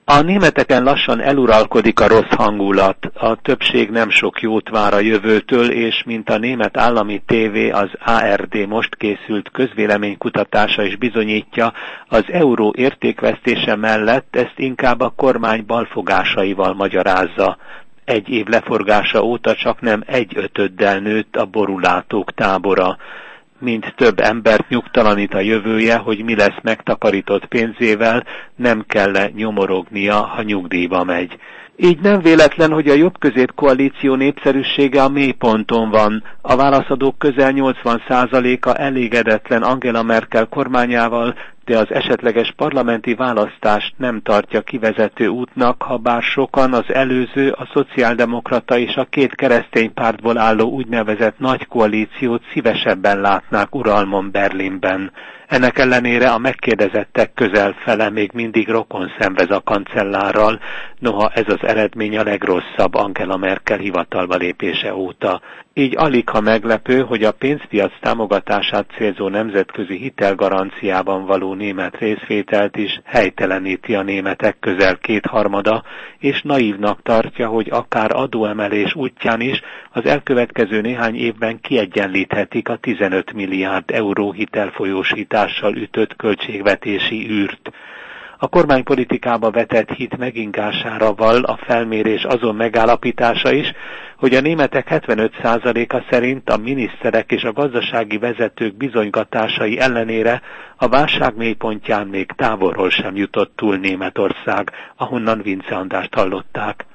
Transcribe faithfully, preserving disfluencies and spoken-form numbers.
A németeken lassan eluralkodik a rossz hangulat, a többség nem sok jót vár a jövőtől, és mint a német állami tévé, az á er dé most készült közvéleménykutatása is bizonyítja, az euró értékvesztése mellett ezt inkább a kormány balfogásaival magyarázza. Egy év leforgása óta csak nem egy ötöddel nőtt a borulátók tábora. Mint több embert nyugtalanít a jövője, hogy mi lesz megtakarított pénzével, nem kell-e nyomorognia, ha nyugdíjba megy. Így nem véletlen, hogy a jobb-közép koalíció népszerűsége a mélyponton van. A válaszadók közel nyolcvan százaléka elégedetlen Angela Merkel kormányával, de az esetleges parlamenti választást nem tartja kivezető útnak, ha bár sokan az előző, a szociáldemokrata és a két keresztény pártból álló úgynevezett nagy koalíciót szívesebben látnák uralmon Berlinben. Ennek ellenére a megkérdezettek közel fele még mindig rokon szenvez a kancellárral, noha ez az eredmény a legrosszabb Angela Merkel hivatalba lépése óta. Így aligha meglepő, hogy a pénzpiac támogatását célzó nemzetközi hitelgaranciában való német részvételt is helyteleníti a németek közel kétharmada, és naívnak tartja, hogy akár adóemelés útján is az elkövetkező néhány évben kiegyenlíthetik a tizenöt milliárd euró hitelfolyósítással ütött költségvetési űrt. A kormánypolitikába vetett hit megingására val a felmérés azon megállapítása is, hogy a németek hetvenöt százaléka szerint a miniszterek és a gazdasági vezetők bizonygatásai ellenére a válság mélypontján még távolról sem jutott túl Németország, ahonnan Vince Andrást hallották.